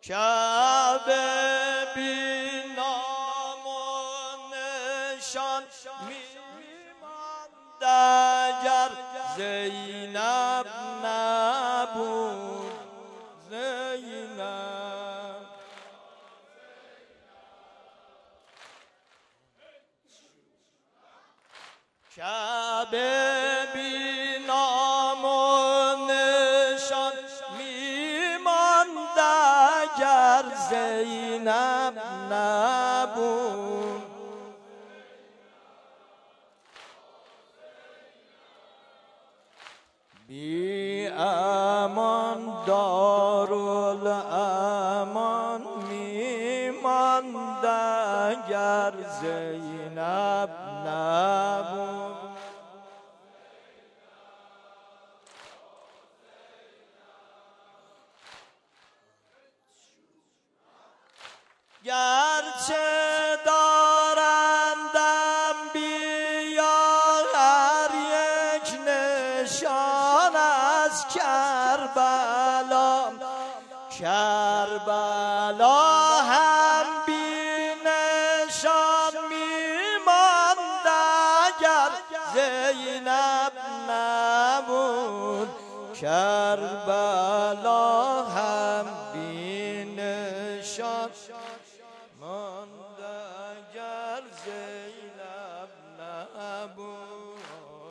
کعبه بی نام و نشان میماند اگر زینب نبود. زینب کعبه بی نام و نشان میماند اگر زینب نبود. بی امان دارالامان میماند اگر زینب نبود. گرچه دارندم بیا هر یک نشان از کربلا، کربلا هم بی نشان میماند اگر زینب نبود. کربلا هم بی نشان ماند اگر زینب نبود.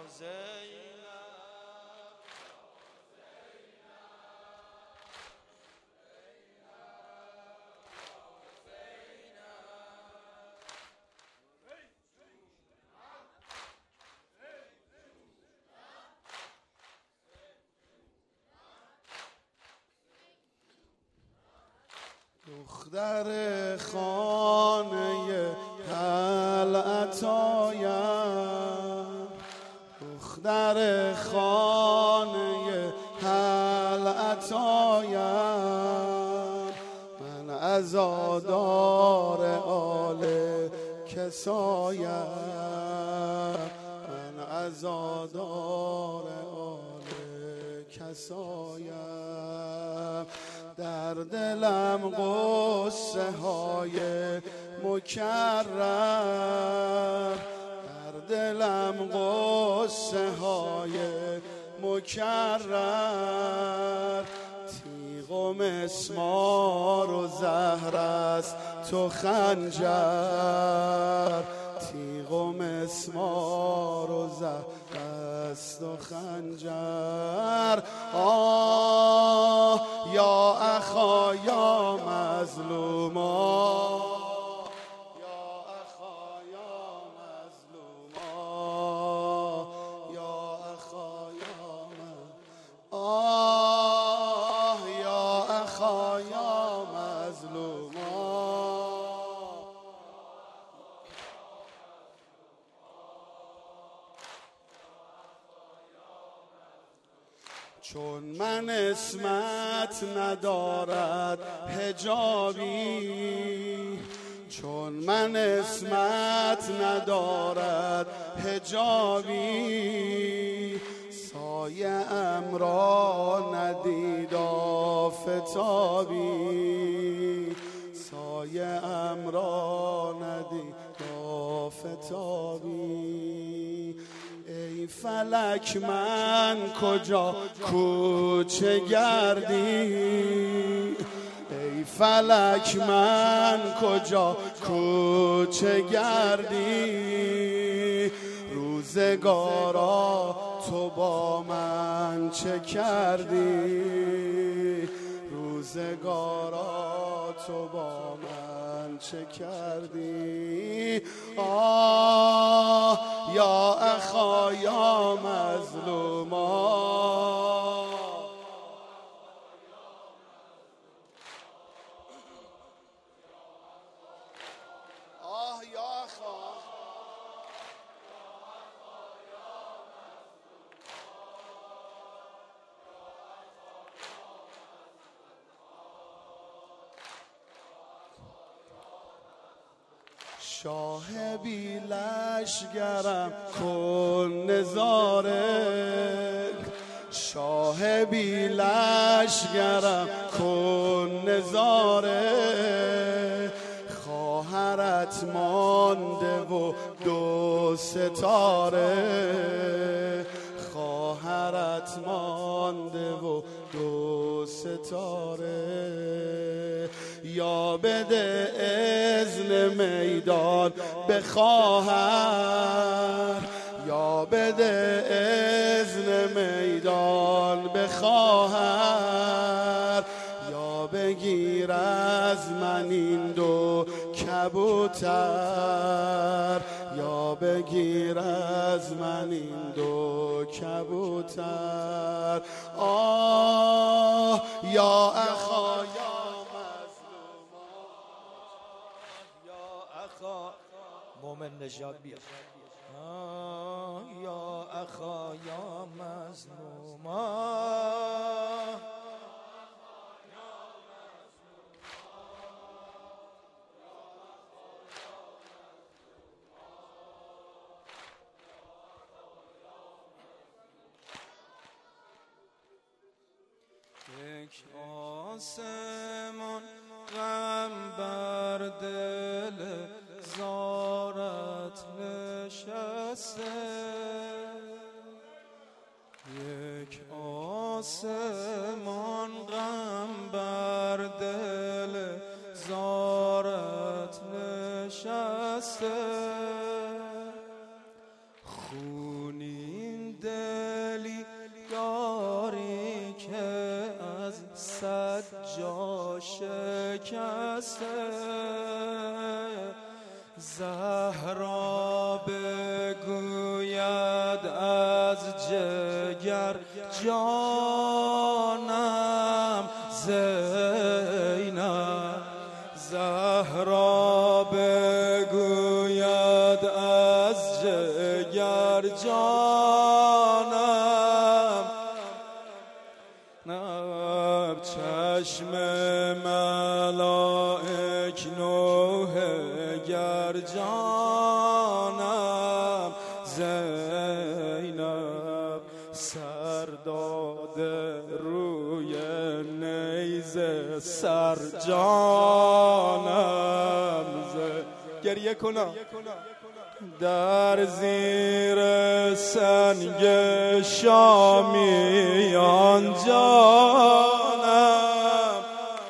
دختر خانه طلعت آیم، دختر خانه طلعت آیم، من عزادار آل کسایم، من عزادار آل کسایم. در دلم غصه های مکرر، در دلم غصه های مکرر، تیغ و مسمار و زهر است تو خنجر، تیغ و مسمار و زهر است و خنجر. آه یا اخا یا مظلوما، یا اخا یا مظلوما، یا اخا یا آه یا اخا یا مظلوما. چون من اسمت ندارد حجابی، چون من اسمت ندارد حجابی، سایه ام را ندید آفتابی، سایه ام را ندید آفتابی. ای فلک من کجا کوچه گردی، ای فلک من کجا کوچه گردی، روزگارا تو با من چه کردی، روزگارا تو با من چه کردی. آه یا اخا یا مظلوما، آه یا اخا. شاه بی لشگرم کن نظاره، شاه بی لشگرم کن نظاره، خواهرت مانده و دو ستاره، خواهرت مانده و دو ستاره. یا بده اذن میدان به خواهر، یا بده اذن میدان به خواهر، یا بگیر از من این دو کبوتر، یا بگیر از من این دو کبوتر. آه یا اخا یا یا اخا مومن نژاد بیا. یا اخا یا مظلوما یک آسمان غم بر دل زارت نشسته، یک آسمان غم بر دل زارت نشسته، خونین دلی یاری که از صد جا شکسته، زهرا بگوید از جگر جانم زینب، زهرا بگوید از جگر جانم، نب چشم ملائک نوح گر جانم زینب، سر داده روی نیزه سر جانم گریه کنم، در زیر سنگ شامیان جانم،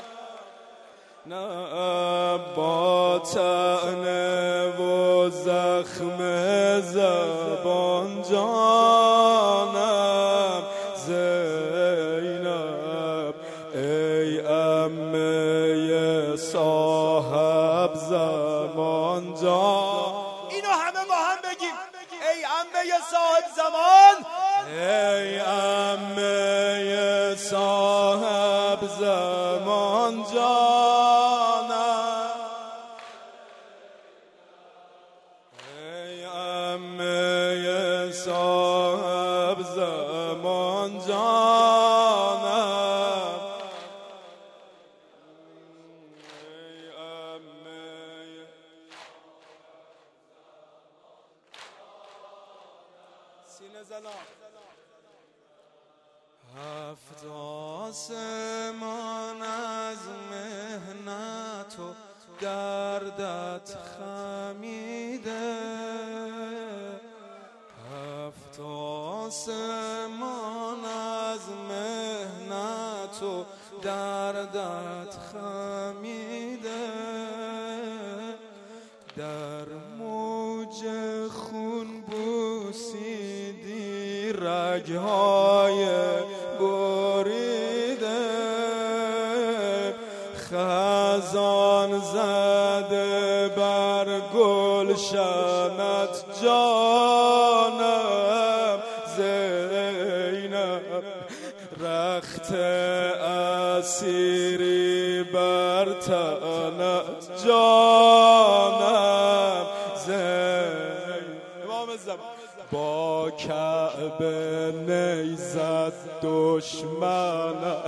نه با طعنه و زخم زبان جانم زینب، ای عمه صاحب زمان جان. اینو همه با هم بگیم، ای عمه صاحب زمان، ای عمه صاحب زمان جانم، ای عمه صاحب زمان جانم، ای عمه سینه زنان. هفت آسمان از مهنت و دردت خمیده، هفت آسمان از مهنت و دردت خمیده، در موج خون بوسیدی رگهای بریده، خزان زده بر گلشنت جانم زینب، رخت اسیری بر تنت جانم زینب، با کعبه نیزد دشمن،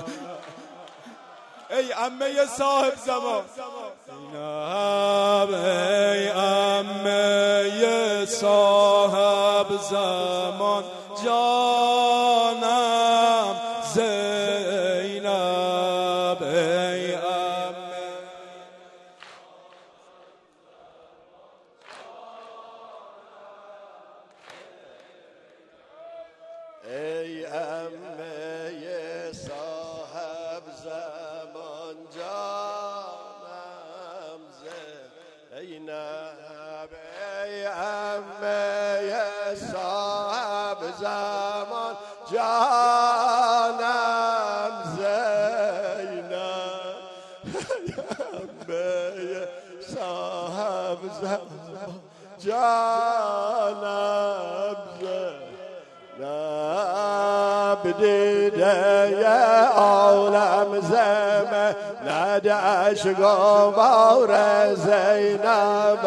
ای عمه صاحب زمان زینب، ای عمه صاحب زمان جانم جانم زینب به صاحب زمان جانم زینب دیده عالم زمه ندهش گوار زینب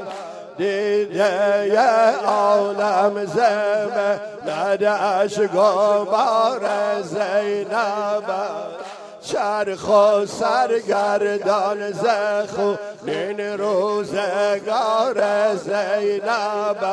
دیده عالم زمه ندهش گوار زینب چرخ و سرگردان زخونین روزگار زینب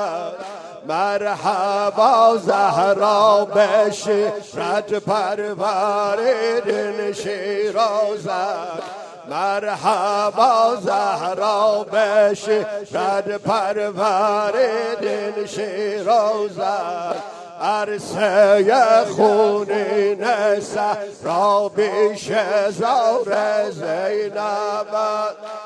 مرحبا زهرا به شیرت پروریدین شیرازد مرحبا زهرا به شیرت پروریدین شیرازد عرصه خونین سرا بیش زار زینب